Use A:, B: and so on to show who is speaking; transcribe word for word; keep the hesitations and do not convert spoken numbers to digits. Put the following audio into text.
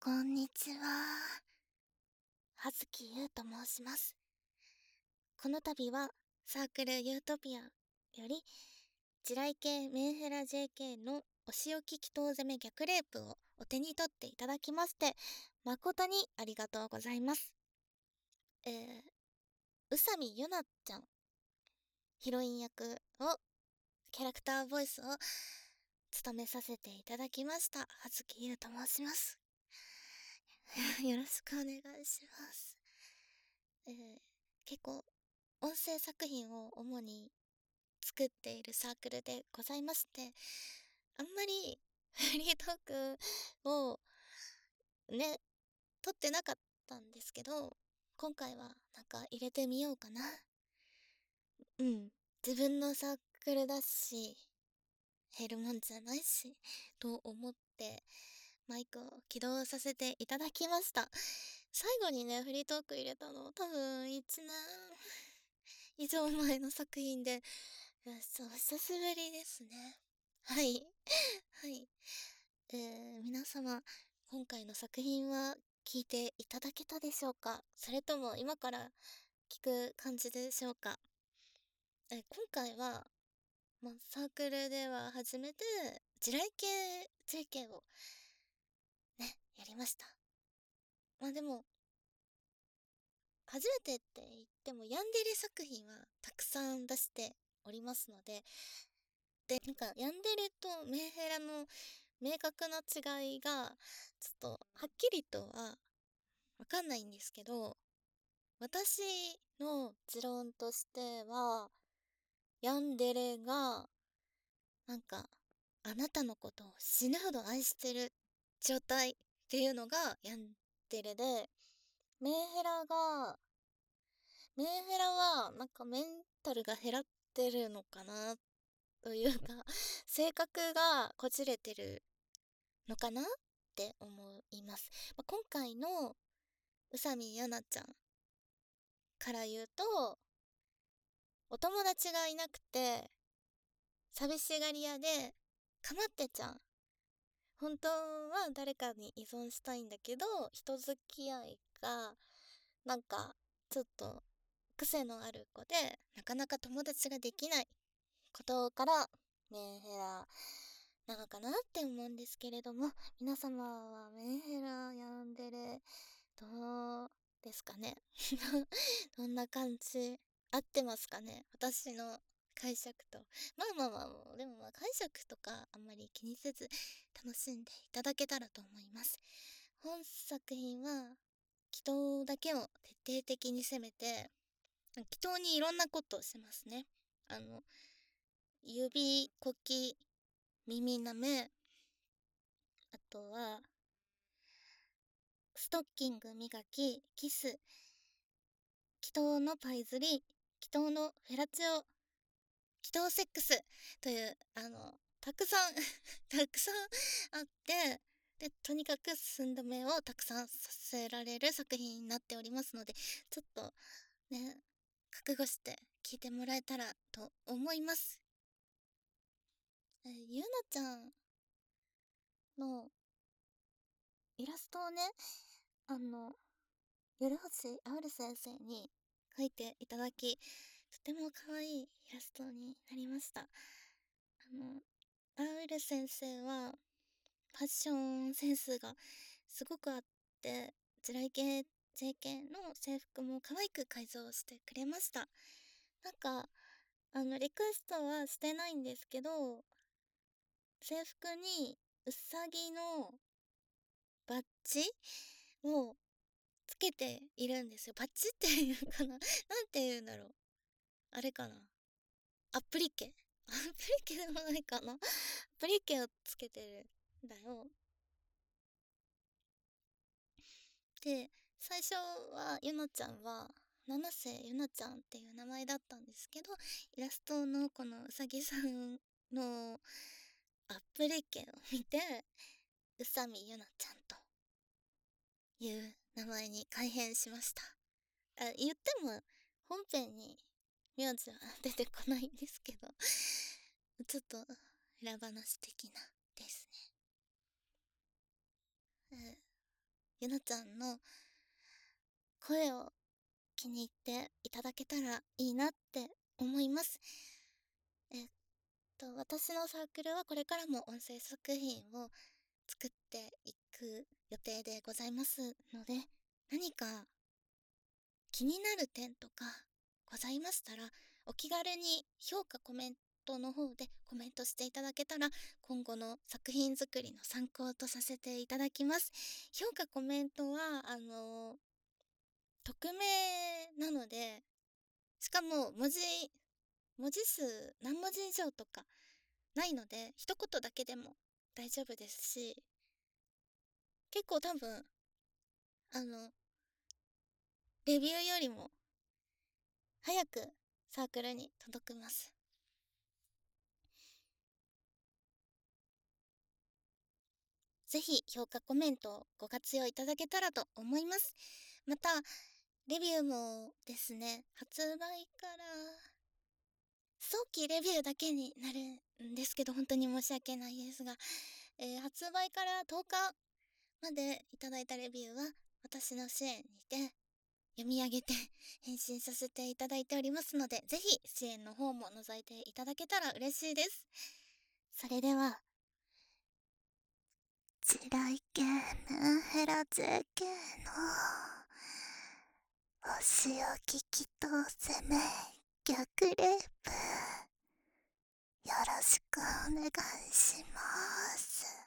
A: こんにちは。葉月優と申します。この度はサークルユートピアより地雷系メンヘラ ジェーケー のお仕置き祈祷攻め逆レイプをお手に取っていただきまして誠にありがとうございます。えー、宇佐美ゆなちゃんヒロイン役をキャラクターボイスを務めさせていただきました葉月優と申します。よろしくお願いします。えー、結構音声作品を主に作っているサークルでございまして、あんまりフリートークをね撮ってなかったんですけど、今回はなんか入れてみようかな。うん、自分のサークルだし減るもんじゃないしと思ってマイクを起動させていただきました。最後にねフリートーク入れたの多分いちねん以上前の作品で、そう久しぶりですね。はいはいえー、皆様今回の作品は聞いていただけたでしょうか。それとも今から聞く感じでしょうか。えー、今回は、まあ、サークルでは初めて地雷系 ジェーケー をねやりました。まあでも初めてって言ってもヤンデレ作品はたくさん出しておりますので、でなんかヤンデレとメンヘラの明確な違いがちょっとはっきりとはわかんないんですけど、私の持論としてはヤンデレがなんかあなたのことを死ぬほど愛してる状態っていうのがヤンデレで、メンヘラがメンヘラはなんかメンタルが減らってるのかなというか性格がこじれてるのかなって思います。まあ、今回の宇佐美やなちゃんから言うと、お友達がいなくて寂しがり屋でかまってちゃん、本当は誰かに依存したいんだけど人付き合いがなんかちょっと癖のある子でなかなか友達ができないことからメンヘラなのかなって思うんですけれども、皆様はメンヘラヤンデレどうですかねどんな感じ合ってますかね、私の解釈と。まあまあまあ、でもまあ解釈とかあんまり気にせず楽しんでいただけたらと思います。本作品は祈祷だけを徹底的に攻めて、祈祷にいろんなことをしますね。あの指こき、耳なめ、あとはストッキング磨き、キス、祈祷のパイズリ、祈祷のフェラチオ、祈祷セックスというあのたくさんたくさんあって、でとにかく寸止めをたくさんさせられる作品になっておりますので、ちょっとね覚悟して聞いてもらえたらと思います。えー、ゆなちゃんのイラストをね、あの夜星あおる先生に描いていただき、とても可愛いイラストになりました。あのあおる先生はファッションセンスがすごくあって、地雷系 ジェーケー の制服も可愛く改造してくれました。なんかあのリクエストはしてないんですけど、制服にうさぎのバッジをつけているんですよ。バッジっていうかななんて言うんだろう、あれかな、アプリケアプリケでもないかなアプリケをつけてるんだよ。で最初はゆなちゃんは七瀬ゆなちゃんっていう名前だったんですけど、イラストのこのうさぎさんのアプリケを見て宇佐美ゆなちゃんという名前に改変しました。あ、言っても本編に名字は出てこないんですけどちょっと裏話的なですね。 ゆなちゃんの声を気に入っていただけたらいいなって思います。えっと、私のサークルはこれからも音声作品を作っていく予定でございますので、何か気になる点とかございましたら、お気軽に評価コメントの方でコメントしていただけたら、今後の作品作りの参考とさせていただきます。評価コメントはあの匿名なので、しかも文字文字数何文字以上とかないので、一言だけでも大丈夫ですし、結構多分あのレビューよりも早くサークルに届きます。ぜひ評価コメントをご活用いただけたらと思います。またレビューもですね、発売から早期レビューだけになるんですけど、本当に申し訳ないですが、えー発売からとおかまでいただいたレビューは私の支援にて読み上げて返信させていただいておりますので、ぜひ支援の方も覗いていただけたら嬉しいです。それでは、地雷系メンヘラ ジェーケー の星を聞き通せめ逆レイプよろしくお願いします。